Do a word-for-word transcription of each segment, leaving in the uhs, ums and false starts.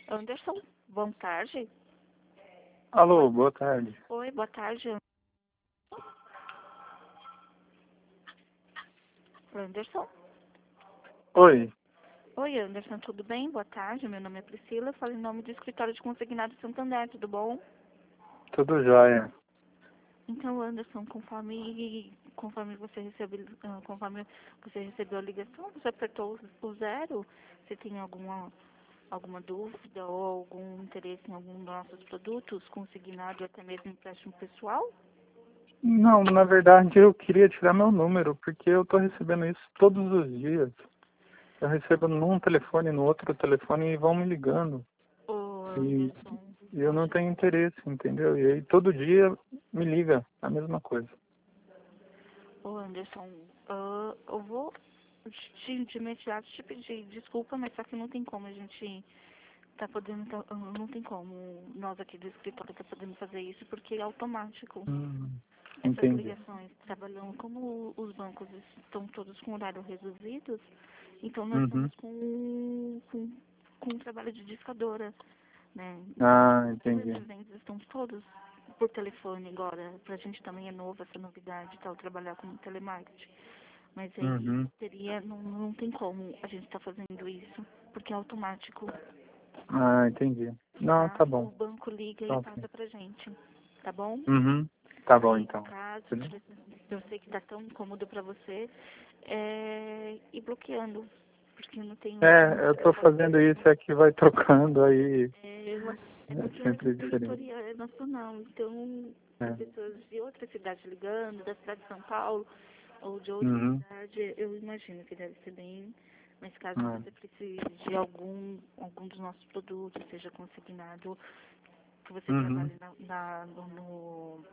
Anderson, boa tarde. Alô, boa tarde. Oi, boa tarde. Anderson? Oi, Oi, Anderson, tudo bem? Boa tarde, meu nome é Priscila, eu falo em nome do Escritório de Consignado Santander, tudo bom? tudo jóia. Então, Anderson, conforme, conforme você recebe, ah, conforme você recebeu a ligação, você apertou o zero, você tem alguma, alguma dúvida ou algum interesse em algum dos nossos produtos, consignado ou até mesmo empréstimo pessoal? Não, na verdade eu queria tirar meu número, porque eu tô recebendo isso todos os dias. Eu recebo num telefone, no outro telefone e vão me ligando. Ô, E, Anderson, e eu não poxa, tenho interesse, entendeu? E aí todo dia me liga a mesma coisa. ô Anderson, ah, eu vou de, de imediato te pedir desculpa, mas só que não tem como a gente tá podendo, tá- ah, não tem como nós aqui do escritório tá podendo fazer isso porque é automático. Hum, Essas entendi. ligações trabalham, como os bancos estão todos com horário reduzidos, então nós Uhum. estamos com, com, com um trabalho de discadora, né? Então, Ah, todos entendi. esses vendas estão todos por telefone agora. Pra gente também é novo essa novidade, tal, trabalhar com telemarketing. Mas aí Uhum. teria, não, não tem como a gente estar fazendo isso, porque é automático, Ah, entendi. Não, tá? tá O bom. banco liga Tá e ok. passa pra gente, tá bom? Uhum. Tá bom Aí, no então. caso, Tudo- eu sei que tá tão incômodo pra você, é ir bloqueando, porque não tem muito É, mais eu o que eu tô posso fazendo fazer. isso, é que vai trocando aí, É, eu- é é porque o sempre diferente. território é nacional, então tem É. pessoas de outra cidade ligando, da cidade de São Paulo ou de outra Uhum. cidade, eu imagino que deve ser bem, mas caso É. você precise de algum, algum dos nossos produtos, seja consignado, que você Uhum. trabalhe na, na- no, no-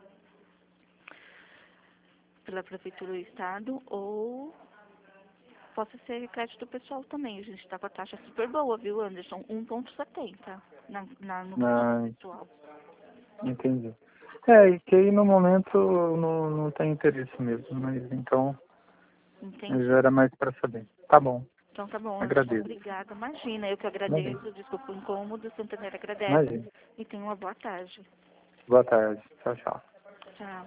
pela prefeitura do estado, ou possa ser crédito pessoal também. A gente está com a taxa super boa, viu, Anderson? um vírgula setenta na, na, no crédito Ah, pessoal. entendi. É, e que aí no momento eu não, não tem interesse mesmo, mas então já Entendi. era mais para saber. Tá bom, Então tá bom, Anderson, agradeço. obrigada. Imagina, eu que Imagina, agradeço, desculpa o incômodo, Santander agradece imagina. e tenha uma boa tarde. Boa tarde. Tchau, tchau. Tchau.